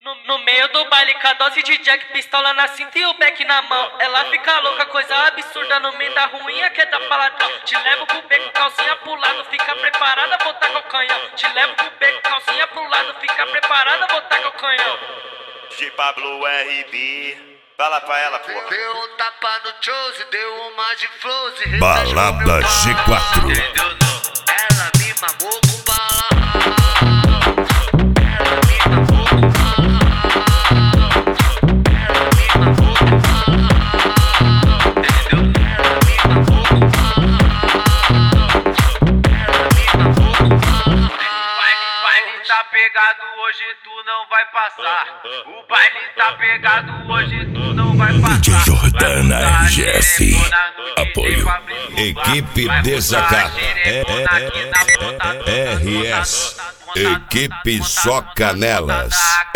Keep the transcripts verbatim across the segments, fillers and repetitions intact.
No, no meio do baile, com a dose de Jack, pistola na cinta e o beck na mão. Ela fica louca, coisa absurda, no meio da ruinha que dá palavrão. Te levo pro beco, calcinha pro lado, fica preparada, vou tacar o canhão. Te levo pro beco, calcinha pro lado, fica preparada, vou tacar o canhão. J Pablo R B, fala pra ela, porra. Deu um tapa no Chose, deu uma de Flose. Balada G quatro. Ela me mamou com bala. Ela me mamou com bala. Ela me mamou com bala. Ela me mamou com bala. Ela me mamou com bala. O baile tá pegado, hoje tu não vai passar. O baile tá pegado, hoje tu não vai passar. D J Jordana R G S. Apoio. Equipe Desacato. É, é, é, é, R S. Equipe Só Canelas.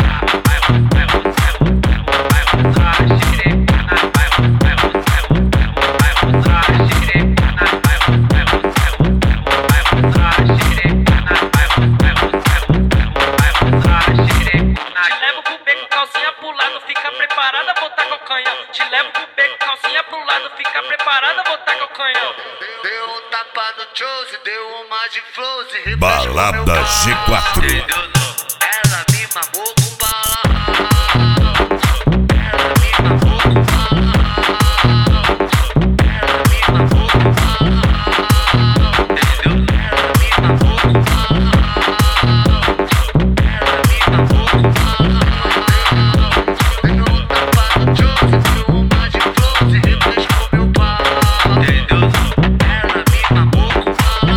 Preparada, vou tacar o canhão. Te levo pro beco, calcinha pro lado, fica preparada, vou tacar o canhão. Deu um tapa no Chose, deu uma de Flose. Balada G quatro. Ela me mamou com bala. Ela me mamou com bala. Ela me mamou com bala. Ela me mamou com bala. Ela me mamou com bala. Deu um tapa no Chose, deu uma de Flose. Refrescou meu pau. Ela me mamou com bala.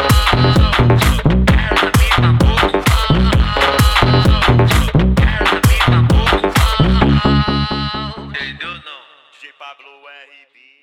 Ela me mamou com bala. Ela me mamou com bala. Entendeu não? J Pablo R B.